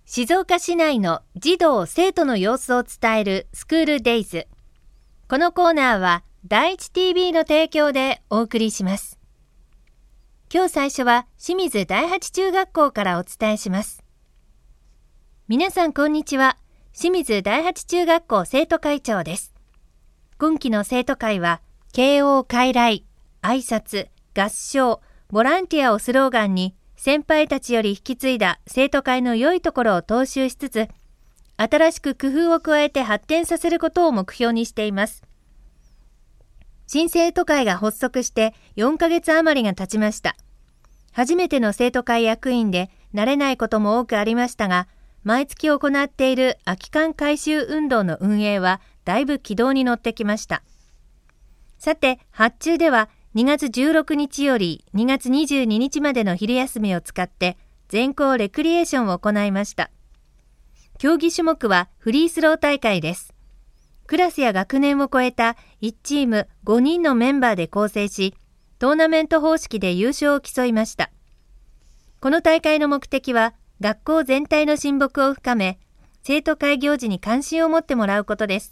静岡市内の児童生徒の様子を伝えるスクールデイズ。このコーナーは第一 TV の提供でお送りします。今日最初は清水第八中学校からお伝えします。皆さんこんにちは。清水第八中学校生徒会長です。今期の生徒会は慶応快来、挨拶、合唱、ボランティアをスローガンに先輩たちより引き継いだ生徒会の良いところを踏襲しつつ、新しく工夫を加えて発展させることを目標にしています。新生徒会が発足して4ヶ月余りが経ちました。初めての生徒会役員で慣れないことも多くありましたが、毎月行っている空き缶回収運動の運営はだいぶ軌道に乗ってきました。さて、発注では2月16日より2月22日までの昼休みを使って全校レクリエーションを行いました。競技種目はフリースロー大会です。クラスや学年を超えた1チーム5人のメンバーで構成し、トーナメント方式で優勝を競いました。この大会の目的は学校全体の親睦を深め、生徒会行事に関心を持ってもらうことです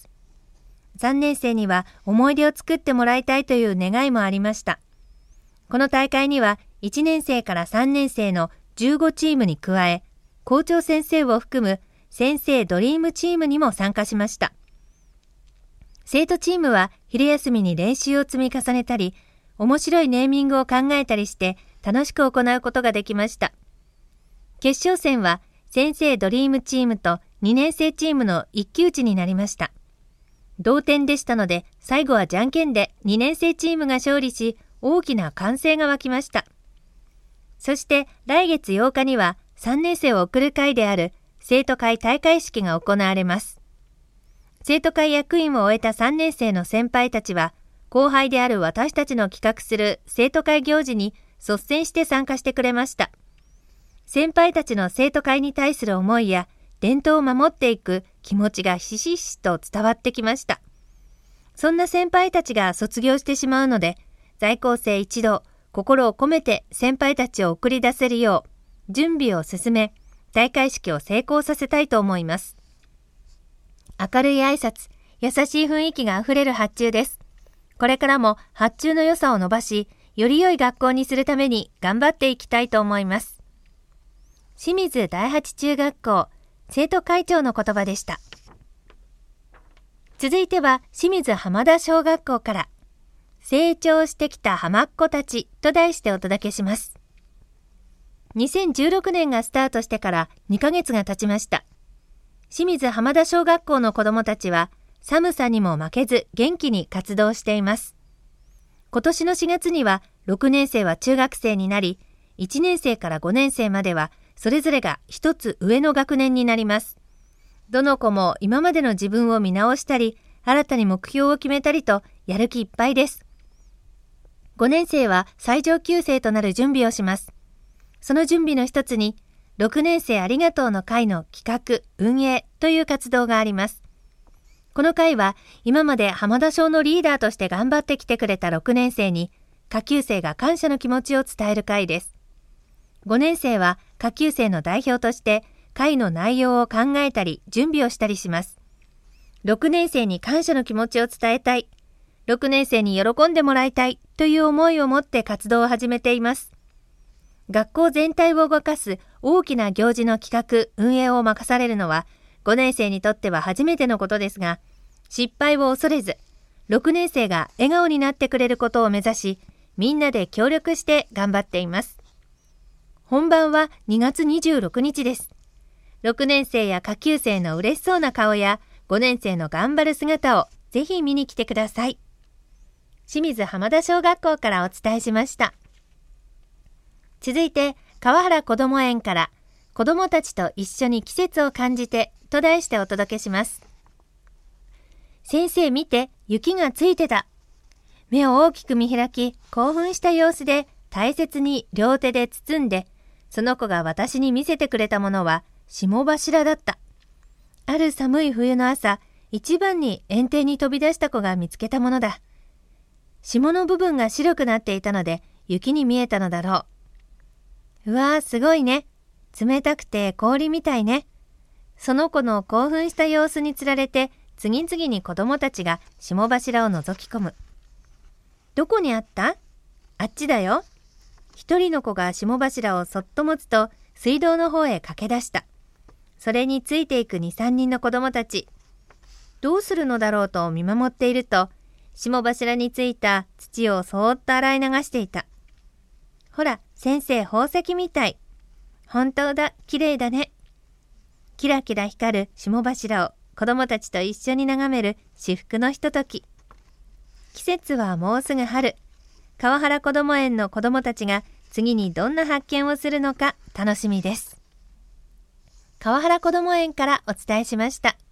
。3年生には思い出を作ってもらいたいという願いもありました。この大会には1年生から3年生の15チームに加え、校長先生を含む先生ドリームチームにも参加しました。生徒チームは昼休みに練習を積み重ねたり、面白いネーミングを考えたりして楽しく行うことができました。決勝戦は先生ドリームチームと2年生チームの一騎打ちになりました。同点でしたので、最後はじゃんけんで2年生チームが勝利し、大きな歓声が沸きました。そして来月8日には3年生を送る会である生徒会大会式が行われます。生徒会役員を終えた3年生の先輩たちは、後輩である私たちの企画する生徒会行事に率先して参加してくれました。先輩たちの生徒会に対する思いや、伝統を守っていく気持ちがひしひしと伝わってきました。そんな先輩たちが卒業してしまうので、在校生一同、心を込めて先輩たちを送り出せるよう、準備を進め、大会式を成功させたいと思います。明るい挨拶、優しい雰囲気があふれる発注です。これからも発注の良さを伸ばし、より良い学校にするために頑張っていきたいと思います。清水第八中学校、生徒会長の言葉でした。続いては清水浜田小学校から、成長してきた浜っ子たちと題してお届けします。2016年がスタートしてから2ヶ月が経ちました。清水浜田小学校の子どもたちは寒さにも負けず元気に活動しています。今年の4月には6年生は中学生になり、1年生から5年生まではそれぞれが一つ上の学年になります。どの子も今までの自分を見直したり、新たに目標を決めたりとやる気いっぱいです。5年生は最上級生となる準備をします。その準備の一つに、6年生ありがとうの会の企画、運営という活動があります。この会は今まで浜田小のリーダーとして頑張ってきてくれた6年生に、下級生が感謝の気持ちを伝える会です。5年生は下級生の代表として会の内容を考えたり準備をしたりします。6年生に感謝の気持ちを伝えたい、6年生に喜んでもらいたいという思いを持って活動を始めています。学校全体を動かす大きな行事の企画・運営を任されるのは5年生にとっては初めてのことですが、失敗を恐れず、6年生が笑顔になってくれることを目指し、みんなで協力して頑張っています。本番は2月26日です。6年生や下級生の嬉しそうな顔や5年生の頑張る姿をぜひ見に来てください。清水浜田小学校からお伝えしました。続いて川原こども園から子どもたちと一緒に季節を感じてと題してお届けします。先生見て、雪がついてた。目を大きく見開き興奮した様子で大切に両手で包んで、その子が私に見せてくれたものは霜柱だった。ある寒い冬の朝、一番に園庭に飛び出した子が見つけたものだ。霜の部分が白くなっていたので雪に見えたのだろう。うわーすごいね。冷たくて氷みたいね。 その子の興奮した様子につられて、次々に子供たちが霜柱を覗き込む。どこにあった？あっちだよ。一人の子が霜柱をそっと持つと、水道の方へ駆け出した。それについていく2、3人の子供たち。どうするのだろうと見守っていると、霜柱についた土をそーっと洗い流していた。ほら、先生、宝石みたい。本当だ、きれいだね。キラキラ光る霜柱を子供たちと一緒に眺める至福のひととき。季節はもうすぐ春。川原こども園の子供たちが次にどんな発見をするのか楽しみです。川原こども園からお伝えしました。